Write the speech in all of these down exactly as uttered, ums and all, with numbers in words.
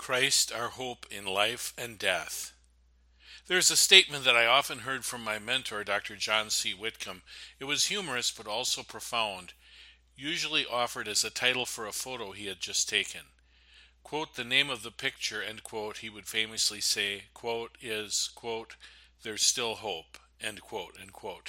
Christ our hope in life and death. There's a statement that I often heard from my mentor, Doctor John C. Whitcomb. It was humorous but also profound, usually offered as a title for a photo he had just taken. Quote, the name of the picture, end quote, he would famously say, quote, is, quote, there's still hope, end quote, end quote.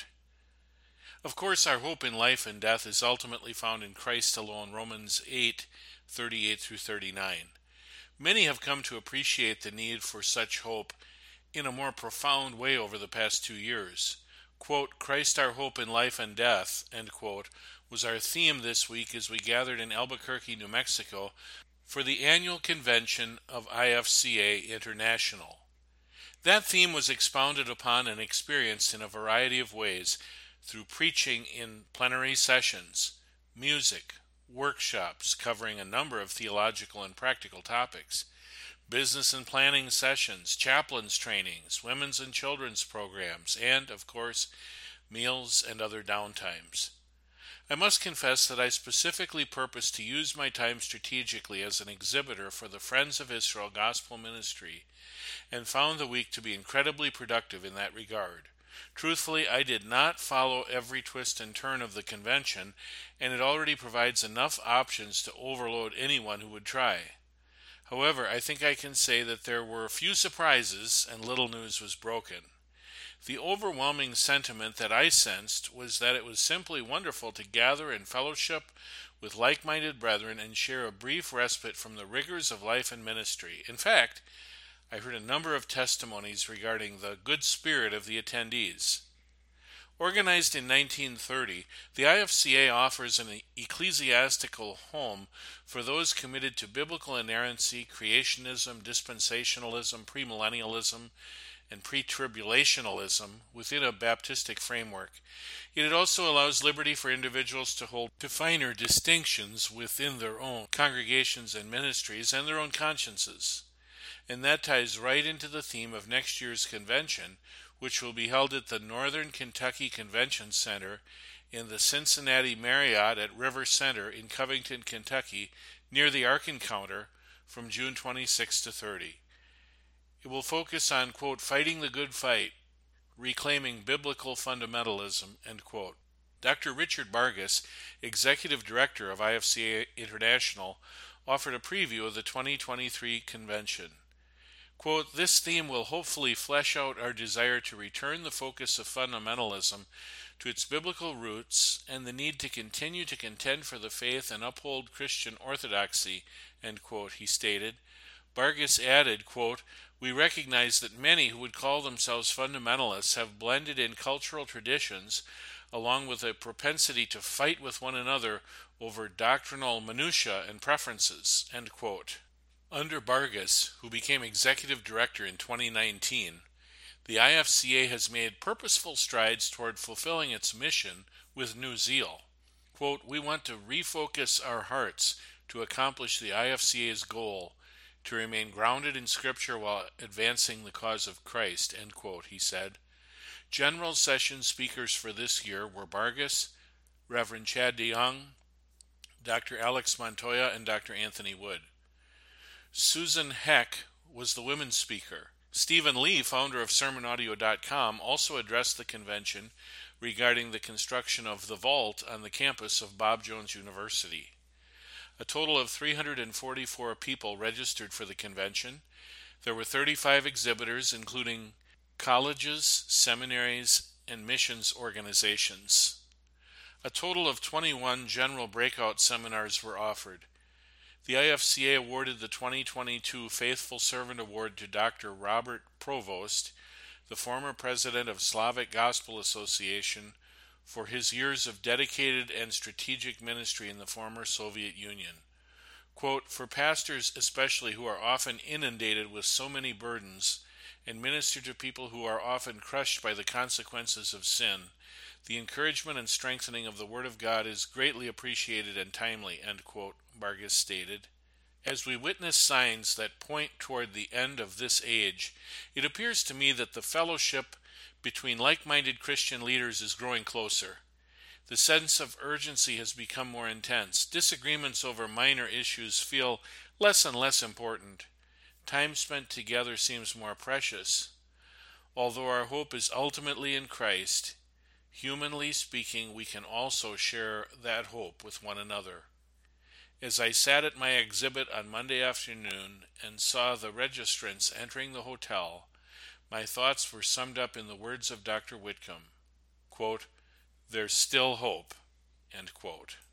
Of course, our hope in life and death is ultimately found in Christ alone, Romans eight, thirty-eight through thirty-nine. Many have come to appreciate the need for such hope in a more profound way over the past two years. Quote, Christ our hope in life and death, end quote, was our theme this week as we gathered in Albuquerque, New Mexico for the annual convention of I F C A International. That theme was expounded upon and experienced in a variety of ways through preaching in plenary sessions, music, workshops covering a number of theological and practical topics, business and planning sessions, chaplains trainings, women's and children's programs, and, of course, meals and other downtimes. I must confess that I specifically purposed to use my time strategically as an exhibitor for the Friends of Israel Gospel Ministry and found the week to be incredibly productive in that regard. Truthfully, I did not follow every twist and turn of the convention, and it already provides enough options to overload anyone who would try. However, I think I can say that there were a few surprises and little news was broken. The overwhelming sentiment that I sensed was that it was simply wonderful to gather in fellowship with like-minded brethren and share a brief respite from the rigors of life and ministry. In fact, I heard a number of testimonies regarding the good spirit of the attendees. Organized in nineteen thirty, the I F C A offers an ecclesiastical home for those committed to biblical inerrancy, creationism, dispensationalism, premillennialism, and pre-tribulationalism within a Baptistic framework. Yet it also allows liberty for individuals to hold to finer distinctions within their own congregations and ministries and their own consciences. And that ties right into the theme of next year's convention, which will be held at the Northern Kentucky Convention Center in the Cincinnati Marriott at River Center in Covington, Kentucky, near the Ark Encounter, from June twenty-sixth to thirtieth. It will focus on, quote, fighting the good fight, reclaiming biblical fundamentalism, end quote. Doctor Richard Bargas, Executive Director of I F C A International, offered a preview of the twenty twenty-three convention. Quote, this theme will hopefully flesh out our desire to return the focus of fundamentalism to its biblical roots and the need to continue to contend for the faith and uphold Christian orthodoxy, end quote, he stated. Bargas added, quote, we recognize that many who would call themselves fundamentalists have blended in cultural traditions along with a propensity to fight with one another over doctrinal minutiae and preferences, end quote. Under Bargas, who became executive director in twenty nineteen, the I F C A has made purposeful strides toward fulfilling its mission with new zeal. Quote, we want to refocus our hearts to accomplish the I F C A's goal to remain grounded in Scripture while advancing the cause of Christ, end quote, he said. General session speakers for this year were Bargas, Reverend Chad DeYoung, Doctor Alex Montoya, and Doctor Anthony Wood. Susan Heck was the women's speaker. Stephen Lee, founder of sermon audio dot com, also addressed the convention regarding the construction of the vault on the campus of Bob Jones University. A total of three hundred forty-four people registered for the convention. There were thirty-five exhibitors, including colleges, seminaries, and missions organizations. A total of twenty-one general breakout seminars were offered. The I F C A awarded the twenty twenty-two Faithful Servant Award to Doctor Robert Provost, the former president of Slavic Gospel Association, for his years of dedicated and strategic ministry in the former Soviet Union. Quote, for pastors especially who are often inundated with so many burdens and minister to people who are often crushed by the consequences of sin, the encouragement and strengthening of the Word of God is greatly appreciated and timely, end quote, Bargas stated. As we witness signs that point toward the end of this age, it appears to me that the fellowship between like-minded Christian leaders is growing closer. The sense of urgency has become more intense. Disagreements over minor issues feel less and less important. time spent together seems more precious. Although our hope is ultimately in Christ, humanly speaking, we can also share that hope with one another. As I sat at my exhibit on Monday afternoon and saw the registrants entering the hotel, my thoughts were summed up in the words of Doctor Whitcomb, quote, "There's still hope," end quote.